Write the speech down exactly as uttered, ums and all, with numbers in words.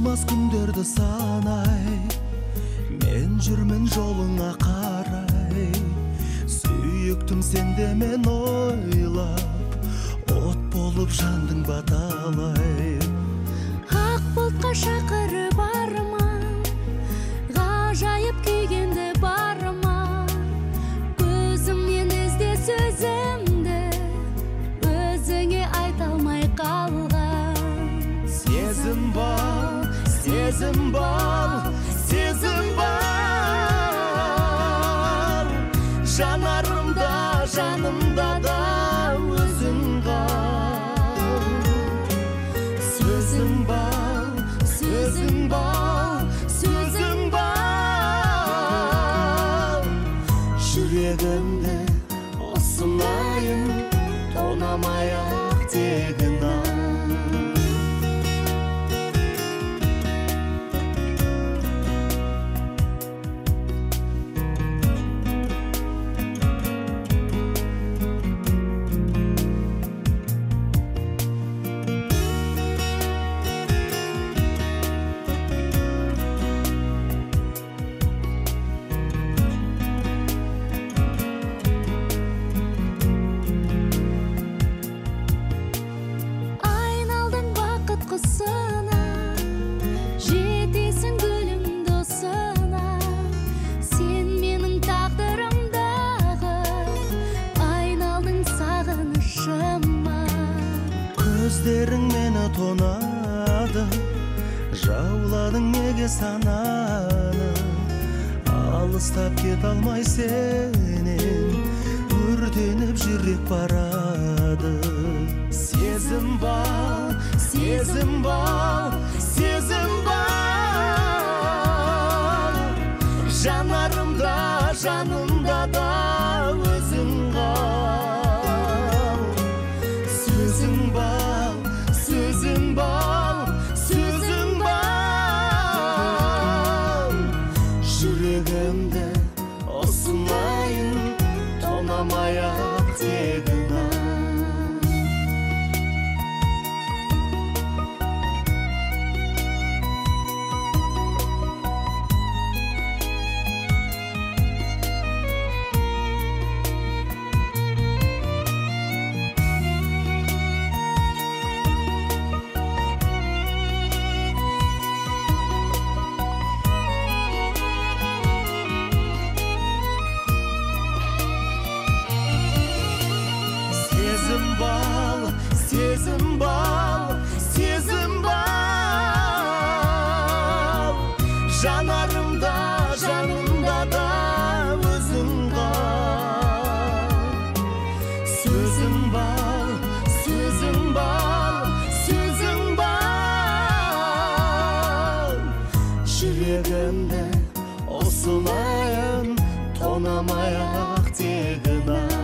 болмас күндерді санай, мен жүрмін жолыңа қарай. Сүйіктім сенде мен ойлап, от болып жандың баталай. Ақ бұлтқа шақырып барма, ғажайып күйгенді барма. Көзімнен ізде сөзімді, өзіңе айта алмай қалған. Сезім бал, сезім бал, сезім бал. Жанарымда, жанымда да өзің қал. Сөзің бал, сөзің бал, сөзің бал. Жүрегімді осынайын, тонамай-ақ тегін ал. Жетесің гүлім досына, сен менің тағдырымдағы, айналдың сағынышыма. Көздерің мені тонады, жауладың неге сананы. Алыстап кет алмай сенен, өртеніп жүрек барады. Сезім бал, сезім бал, сезім бал. Жанарымда, жанымда да өзің қал. Сөзің бал, сөзің бал, сөзің бал. Жүрегімді осынайын, тонамай-ақ тегін ал. Сезім бал, сезім бал, сезім бал. Жанарымда, жанымда да өзің қал. Сөзім бал, сөзім бал, сөзім бал. Жүрегімді осылайын, тонамай-ақ тегін ал.